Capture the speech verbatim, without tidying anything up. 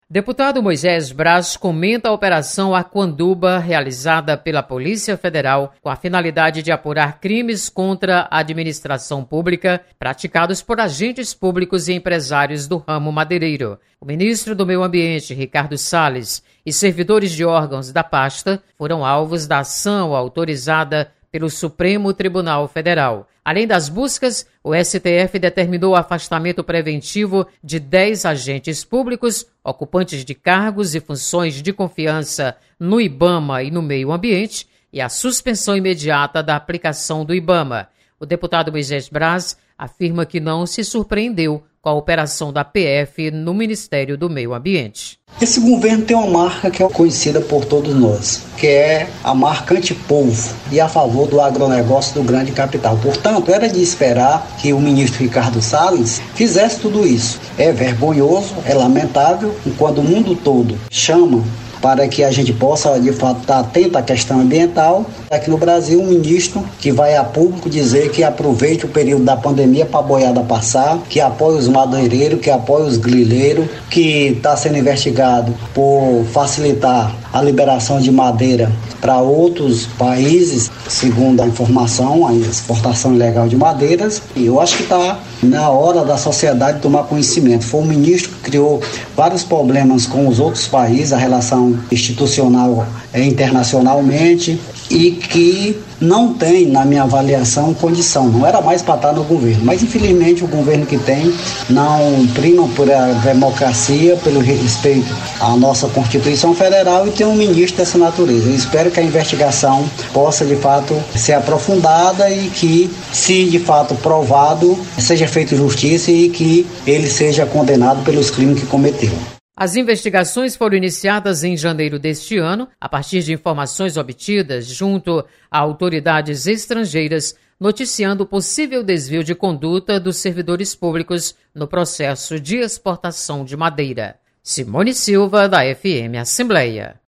Deputado Moisés Braz comenta a Operação Aquanduba realizada pela Polícia Federal com a finalidade de apurar crimes contra a administração pública praticados por agentes públicos e empresários do ramo madeireiro. O ministro do Meio Ambiente, Ricardo Salles, e servidores de órgãos da pasta foram alvos da ação autorizada pelo Supremo Tribunal Federal. Além das buscas, o S T F determinou o afastamento preventivo de dez agentes públicos, ocupantes de cargos e funções de confiança no IBAMA e no meio ambiente, e a suspensão imediata da aplicação do IBAMA. O deputado Moisés Braz afirma que não se surpreendeu com a operação da P F no Ministério do Meio Ambiente. Esse governo tem uma marca que é conhecida por todos nós, que é a marca antipovo e a favor do agronegócio do grande capital. Portanto, era de esperar que o ministro Ricardo Salles fizesse tudo isso. É vergonhoso, é lamentável, quando o mundo todo chama para que a gente possa, de fato, estar atento à questão ambiental. Aqui no Brasil, um ministro que vai a público dizer que aproveite o período da pandemia para a boiada passar, que apoia os madeireiros, que apoia os grileiros, que está sendo investigado por facilitar a liberação de madeira para outros países, segundo a informação, a exportação ilegal de madeiras. E eu acho que está na hora da sociedade tomar conhecimento. Foi um ministro que criou vários problemas com os outros países, a relação institucional é, internacionalmente, e que não tem, na minha avaliação, condição. Não era mais para estar no governo, mas infelizmente o governo que tem não prima por a democracia, pelo respeito à nossa Constituição Federal, e tem um ministro dessa natureza. Eu espero que a investigação possa de fato ser aprofundada e que, se de fato provado, seja feita justiça e que ele seja condenado pelos crimes que cometeu. As investigações foram iniciadas em janeiro deste ano, a partir de informações obtidas junto a autoridades estrangeiras, noticiando o possível desvio de conduta dos servidores públicos no processo de exportação de madeira. Simone Silva, da F M Assembleia.